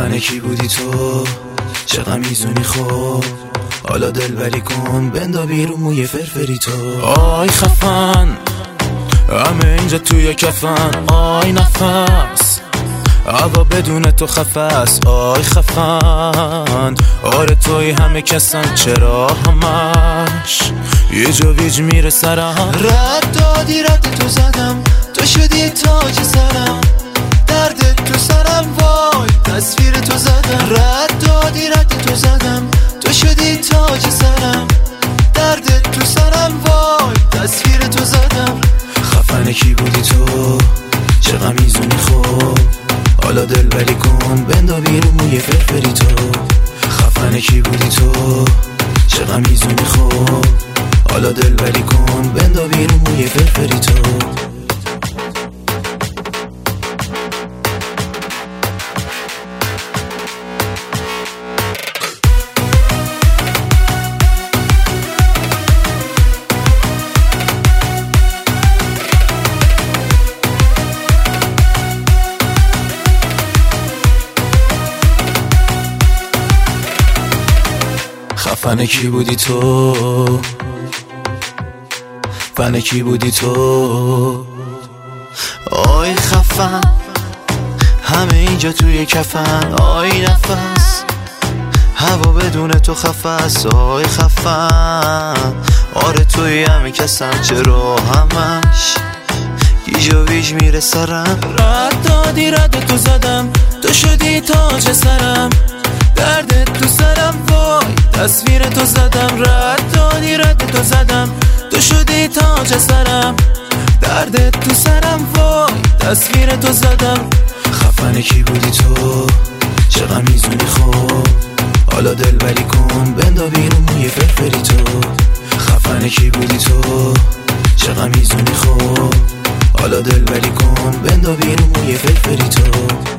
خفنه کی بودی تو، چه غمیزونی خوب، حالا دلبری کن بندا بیرون موی فرفری تو. آی خفن همه اینجا توی کفن، آی نفس هوا بدون تو خفست. آی خفن آره توی همه کسن، چرا همش یه جا ویج میره سرم. رد دادی رد تو زدم، تو شدی تاج سرم، درد تو سرم وای تصویر تو زدم. رد دادی رد تو زدم، تو شدی تاج سرم، درد تو سرم وای تصویر تو زدم. خفنه کی بودی تو، چه غمیزونی خوب، حالا دلبری کن بندا بیرون موی فرفری تو. خفنه کی بودی تو، چه غمیزونی خوب، حالا دلبری کن بندا بیرون موی فرفری تو. خفنه کی بودی تو، خفنه کی بودی تو. آی خفن همه اینجا توی کفن، آی نفس هوا بدون تو خفست. آی خفن آره توی همه کسن، چرا همش گیج و ویج میره سرم. رد دادی رد تو زدم، تو شدی تاج سرم، درد تو سرم وای تصویر تو زدم. رد دادی رد تو زدم، تو شدی تاج سرم، درد تو سرم وای تصویر تو زدم. خفنه کی بودی تو، چه غمیزونی خوب، حالا دلبری کن بندا بیرون موی فرفری تو. خفنه کی بودی تو، چه غمیزونی خوب، حالا دلبری کن بندا بیرون موی فرفری تو.